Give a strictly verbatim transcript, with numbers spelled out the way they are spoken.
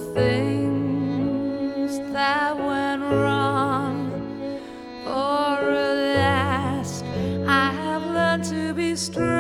things that went wrong. For alas, I have learned to be strong.